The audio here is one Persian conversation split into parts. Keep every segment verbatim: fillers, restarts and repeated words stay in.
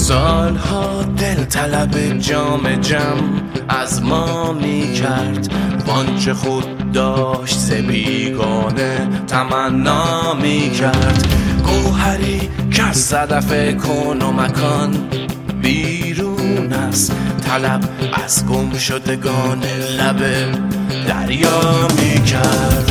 سالها دل طلب جام جم از ما می کرد، وانچه خود داشت ز بیگانه تمنا می کرد. گوهری که از صدف کون و مکان بیرون است، طلب از گم شدگان لب دریا می کرد.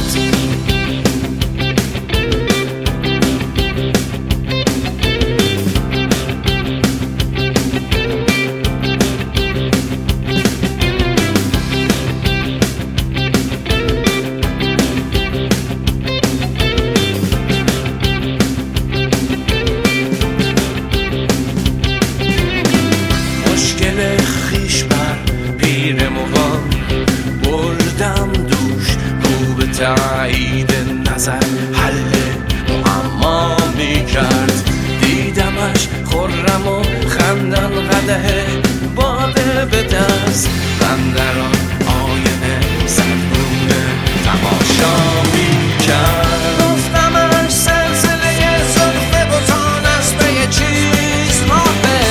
خیش بر پیر مغان بردم دوش، رو به تایید نظر حل معما می کرد. دیدمش خرم و خندان قدح باده به دست، من در آن آینه صدگونه تماشا می کرد. گفتمش سلسله زلف بتان است به یه چیز حافظ،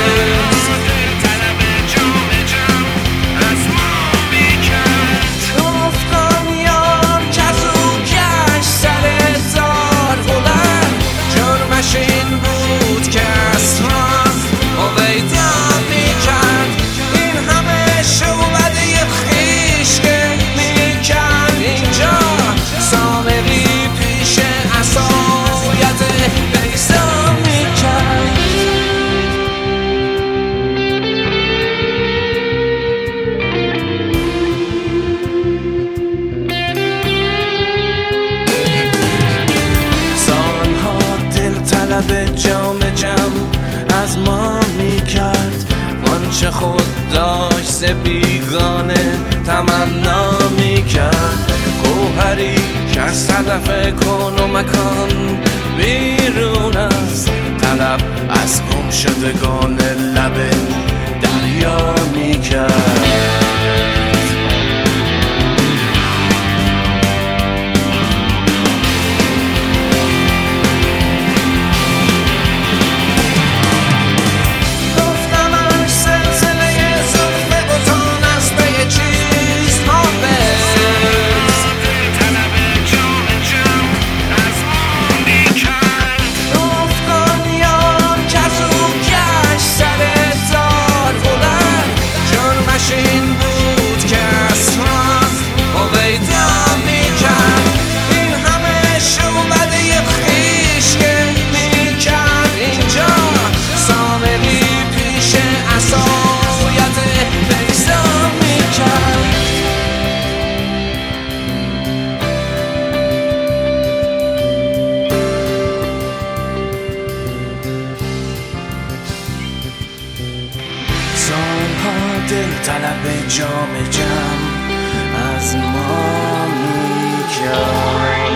به جام جم از ما می کرد، وانچه خود داشت ز بیگانه تمنا می کرد. گوهری که از صدف کون و مکان بیرون است، طلب از گم شدگان لب دریا می کرد. سالها دل طلب جام جم از ما می کرد.